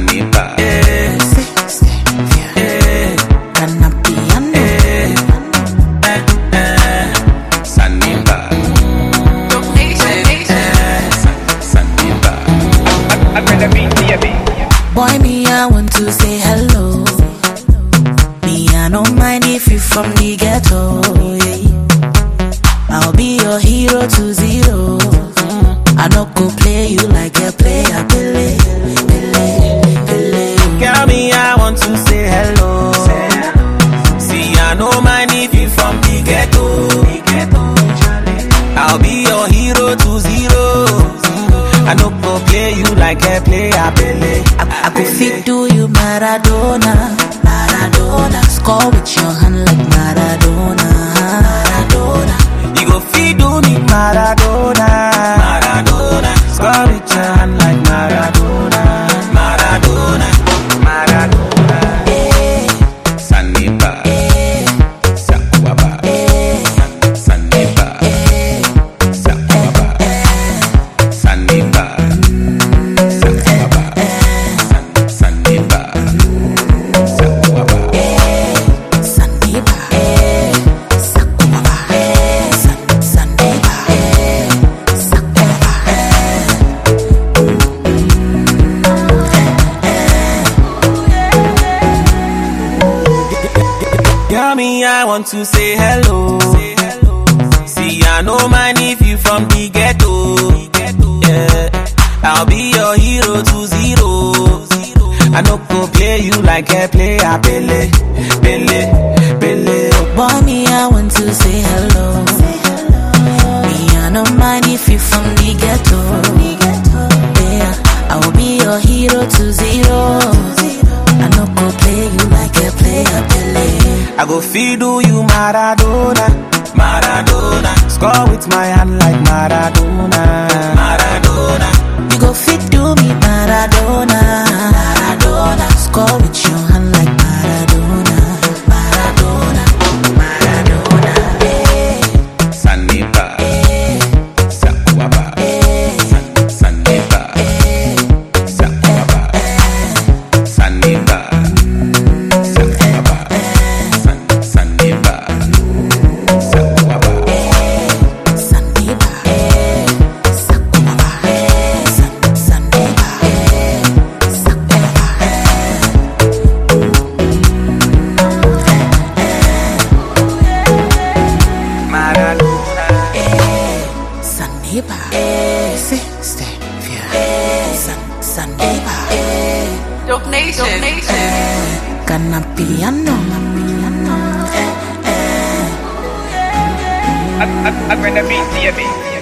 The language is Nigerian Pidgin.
Saniba. Boy, me, I want to say hello. Me, I don't mind if you from the ghetto. Yeah. I'll be your hero to zero. I don't go play you like a player, Pele. Girl, me, I want to say hello. See, I don't mind if you from the ghetto. I'll be your hero to zero. I don't go play you like a player, Pele. I go fit do you Maradona. Score with your hand like Maradona. You go fit do me Maradona. Score with your hand like Maradona. Saniba. Sakwaba. Saniba. Sakwaba. Saniba. Sakwaba. Saniba. Sakwaba. Girl, me, I want to say hello. See, I don't mind if you from the ghetto. Yeah, I'll be your hero to zero. I don't go play you like a player, Pele. Boy, me, I want to say hello. Me, I don't mind if you from the ghetto. Yeah, I will be your hero to zero. I don't go play you like a player, Pele. I go feed you Maradona. Score with my hand like Maradona. You go fit do me Maradona. Score with your hand like Maradona. Saniba. Sakwaba. Saniba. Sakwaba. Saniba. Sakwaba. Saniba. Sakwaba. Donation. Piano. I'm gonna be